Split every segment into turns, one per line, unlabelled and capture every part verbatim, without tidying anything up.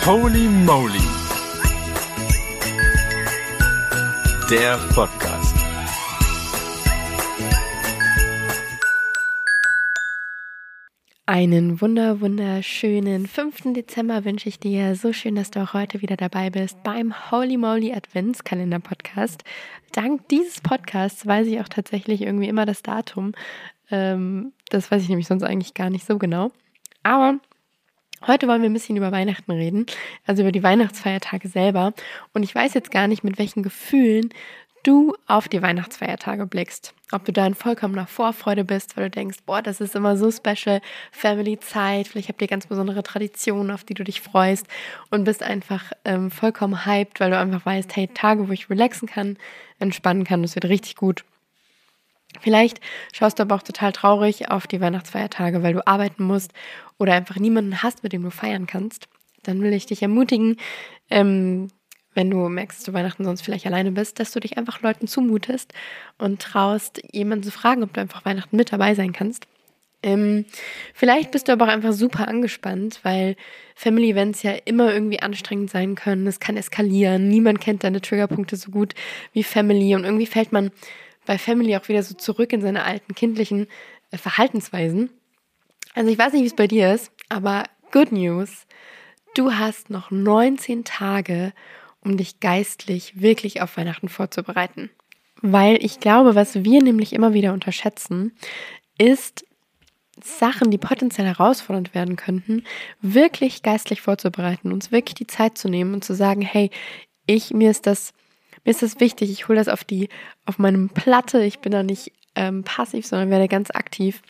Holy Moly, der Podcast.
Einen wunder, wunderschönen fünften Dezember wünsche ich dir. So schön, dass du auch heute wieder dabei bist beim Holy Moly Adventskalender Podcast. Dank dieses Podcasts weiß ich auch tatsächlich irgendwie immer das Datum. Ähm, das weiß ich nämlich sonst eigentlich gar nicht so genau. Aber heute wollen wir ein bisschen über Weihnachten reden, also über die Weihnachtsfeiertage selber. Und ich weiß jetzt gar nicht, mit welchen Gefühlen du auf die Weihnachtsfeiertage blickst. Ob du da in vollkommener Vorfreude bist, weil du denkst, boah, das ist immer so special, Family-Zeit, vielleicht habt ihr ganz besondere Traditionen, auf die du dich freust und bist einfach ähm, vollkommen hyped, weil du einfach weißt, hey, Tage, wo ich relaxen kann, entspannen kann, das wird richtig gut. Vielleicht schaust du aber auch total traurig auf die Weihnachtsfeiertage, weil du arbeiten musst oder einfach niemanden hast, mit dem du feiern kannst. Dann will ich dich ermutigen, ähm, wenn du merkst, dass du Weihnachten sonst vielleicht alleine bist, dass du dich einfach Leuten zumutest und traust, jemanden zu fragen, ob du einfach Weihnachten mit dabei sein kannst. Ähm, vielleicht bist du aber auch einfach super angespannt, weil Family-Events ja immer irgendwie anstrengend sein können. Es kann eskalieren. Niemand kennt deine Triggerpunkte so gut wie Family. Und irgendwie fällt man bei Family auch wieder so zurück in seine alten kindlichen äh, Verhaltensweisen. Also ich weiß nicht, wie es bei dir ist, aber good news, du hast noch neunzehn Tage, um dich geistlich wirklich auf Weihnachten vorzubereiten. Weil ich glaube, was wir nämlich immer wieder unterschätzen, ist Sachen, die potenziell herausfordernd werden könnten, wirklich geistlich vorzubereiten, uns wirklich die Zeit zu nehmen und zu sagen, hey, ich, mir ist das Mir ist das wichtig, ich hole das auf die, auf meinem Platte, ich bin da nicht ähm, passiv, sondern werde ganz aktiv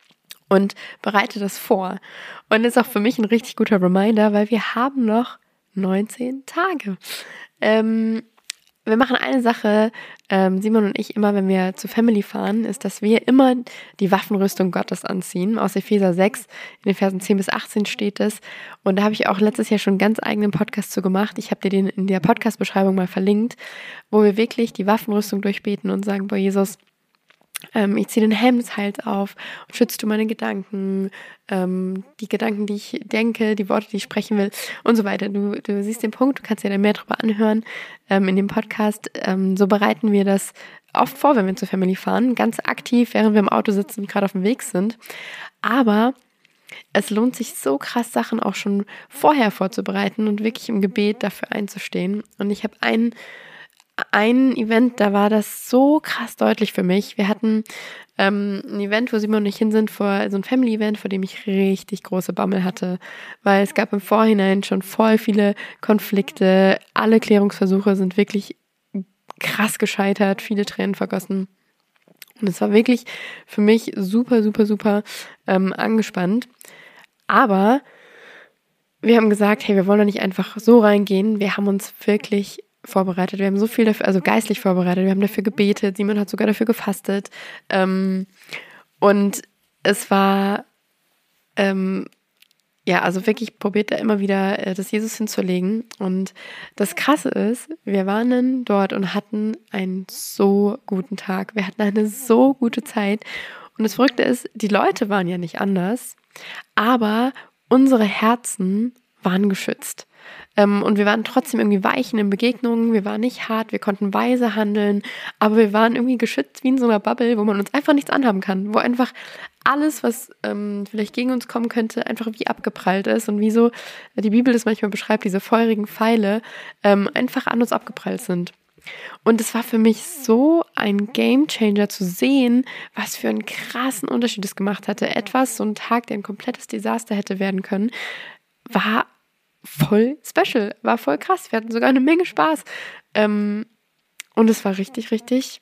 und bereite das vor. Und das ist auch für mich ein richtig guter Reminder, weil wir haben noch neunzehn Tage. Ähm, wir machen eine Sache, ähm, Simon und ich immer, wenn wir zu Family fahren, ist, dass wir immer die Waffenrüstung Gottes anziehen. Aus Epheser sechs, in den Versen zehn bis achtzehn steht es. Und da habe ich auch letztes Jahr schon einen ganz eigenen Podcast zu gemacht. Ich habe dir den in der Podcast-Beschreibung mal verlinkt, wo wir wirklich die Waffenrüstung durchbeten und sagen, boah Jesus, ähm, ich ziehe den Helm des Heils auf und schützt du meine Gedanken, ähm, die Gedanken, die ich denke, die Worte, die ich sprechen will und so weiter. Du, du siehst den Punkt, du kannst dir dann mehr darüber anhören ähm, in dem Podcast. Ähm, so bereiten wir das oft vor, wenn wir zur Family fahren, ganz aktiv, während wir im Auto sitzen und gerade auf dem Weg sind. Aber es lohnt sich so krass, Sachen auch schon vorher vorzubereiten und wirklich im Gebet dafür einzustehen. Und ich habe einen Ein Event, da war das so krass deutlich für mich. Wir hatten ähm, ein Event, wo Simon und ich hin sind, vor so ein Family-Event, vor dem ich richtig große Bammel hatte, weil es gab im Vorhinein schon voll viele Konflikte. Alle Klärungsversuche sind wirklich krass gescheitert, viele Tränen vergossen. Und es war wirklich für mich super, super, super ähm, angespannt. Aber wir haben gesagt, hey, wir wollen doch nicht einfach so reingehen. Wir haben uns wirklich vorbereitet. Wir haben so viel dafür, also geistlich vorbereitet. Wir haben dafür gebetet. Simon hat sogar dafür gefastet. Ähm, und es war, ähm, ja, also wirklich probiert da immer wieder äh, das Jesus hinzulegen. Und das Krasse ist, wir waren dann dort und hatten einen so guten Tag. Wir hatten eine so gute Zeit. Und das Verrückte ist, die Leute waren ja nicht anders, aber unsere Herzen waren geschützt. Ähm, und wir waren trotzdem irgendwie weich in den Begegnungen, wir waren nicht hart, wir konnten weise handeln, aber wir waren irgendwie geschützt wie in so einer Bubble, wo man uns einfach nichts anhaben kann, wo einfach alles, was ähm, vielleicht gegen uns kommen könnte, einfach wie abgeprallt ist und wie so die Bibel das manchmal beschreibt, diese feurigen Pfeile ähm, einfach an uns abgeprallt sind. Und es war für mich so ein Gamechanger zu sehen, was für einen krassen Unterschied es gemacht hatte. Etwas, so ein Tag, der ein komplettes Desaster hätte werden können, war voll special, war voll krass. Wir hatten sogar eine Menge Spaß. Ähm, und es war richtig, richtig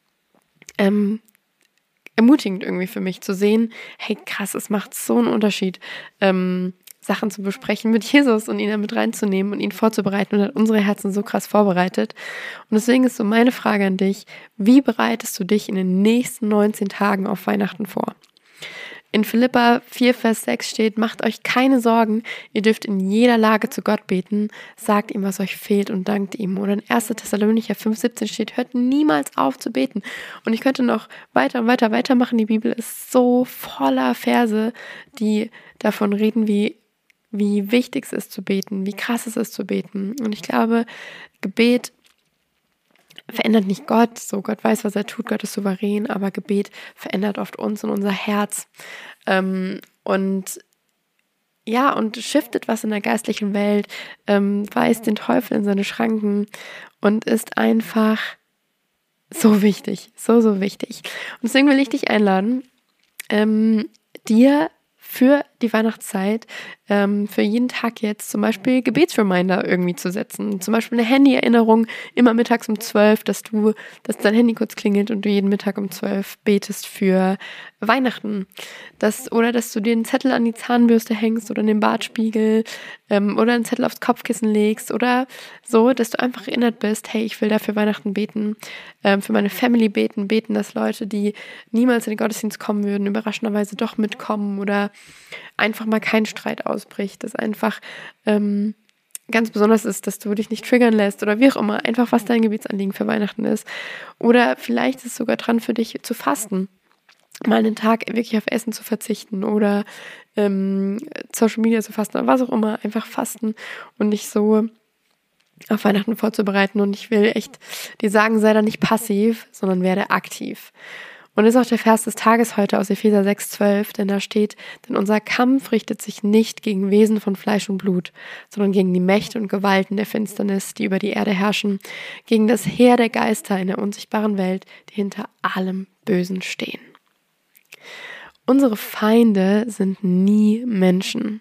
ähm, ermutigend irgendwie für mich zu sehen, hey krass, es macht so einen Unterschied, ähm, Sachen zu besprechen mit Jesus und ihn damit reinzunehmen und ihn vorzubereiten und hat unsere Herzen so krass vorbereitet. Und deswegen ist so meine Frage an dich, wie bereitest du dich in den nächsten neunzehn Tagen auf Weihnachten vor? In Philipper vier, Vers sechs steht, macht euch keine Sorgen, ihr dürft in jeder Lage zu Gott beten, sagt ihm, was euch fehlt und dankt ihm. Oder in erster Thessalonicher fünf, siebzehn steht, hört niemals auf zu beten. Und ich könnte noch weiter und weiter weitermachen. Die Bibel ist so voller Verse, die davon reden, wie wie wichtig es ist zu beten, wie krass es ist zu beten. Und ich glaube, Gebet verändert nicht Gott, so Gott weiß, was er tut, Gott ist souverän, aber Gebet verändert oft uns und unser Herz. Ähm, und ja, und shiftet was in der geistlichen Welt, ähm, weist den Teufel in seine Schranken und ist einfach so wichtig, so, so wichtig. Und deswegen will ich dich einladen, ähm, dir für die Weihnachtszeit, ähm, für jeden Tag jetzt zum Beispiel Gebetsreminder irgendwie zu setzen. Zum Beispiel eine Handy-Erinnerung immer mittags um zwölf, dass du, dass dein Handy kurz klingelt und du jeden Mittag um zwölf betest für Weihnachten. Das, oder dass du dir einen Zettel an die Zahnbürste hängst oder in den Bartspiegel ähm, oder einen Zettel aufs Kopfkissen legst oder so, dass du einfach erinnert bist, hey, ich will da für Weihnachten beten, ähm, für meine Family beten, beten, dass Leute, die niemals in den Gottesdienst kommen würden, überraschenderweise doch mitkommen oder einfach mal kein Streit ausbricht, dass einfach ähm, ganz besonders ist, dass du dich nicht triggern lässt oder wie auch immer, einfach was dein Gebetsanliegen für Weihnachten ist. Oder vielleicht ist es sogar dran für dich zu fasten, mal einen Tag wirklich auf Essen zu verzichten oder ähm, Social Media zu fasten oder was auch immer, einfach fasten und nicht so auf Weihnachten vorzubereiten. Und ich will echt dir sagen, sei da nicht passiv, sondern werde aktiv. Und das ist auch der Vers des Tages heute aus Epheser sechs zwölf, denn da steht, denn unser Kampf richtet sich nicht gegen Wesen von Fleisch und Blut, sondern gegen die Mächte und Gewalten der Finsternis, die über die Erde herrschen, gegen das Heer der Geister in der unsichtbaren Welt, die hinter allem Bösen stehen. Unsere Feinde sind nie Menschen.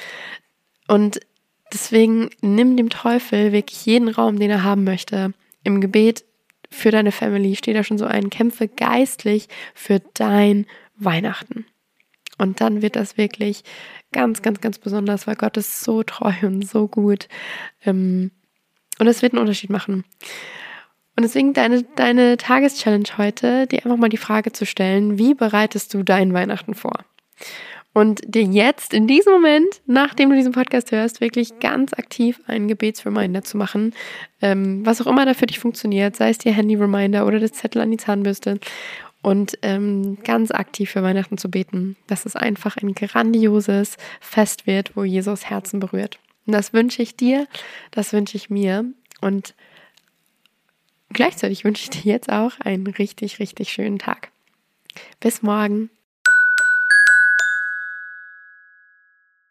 Und deswegen nimm dem Teufel wirklich jeden Raum, den er haben möchte. Im Gebet für deine Family steht da schon so ein, kämpfe geistlich für dein Weihnachten. Und dann wird das wirklich ganz, ganz, ganz besonders, weil Gott ist so treu und so gut. Und es wird einen Unterschied machen. Und deswegen deine, deine Tageschallenge heute, dir einfach mal die Frage zu stellen, wie bereitest du dein Weihnachten vor? Und dir jetzt, in diesem Moment, nachdem du diesen Podcast hörst, wirklich ganz aktiv einen Gebetsreminder zu machen, ähm, was auch immer da für dich funktioniert, sei es dir Handy-Reminder oder das Zettel an die Zahnbürste und ähm, ganz aktiv für Weihnachten zu beten, dass es einfach ein grandioses Fest wird, wo Jesus Herzen berührt. Und das wünsche ich dir, das wünsche ich mir und gleichzeitig wünsche ich dir jetzt auch einen richtig, richtig schönen Tag. Bis morgen.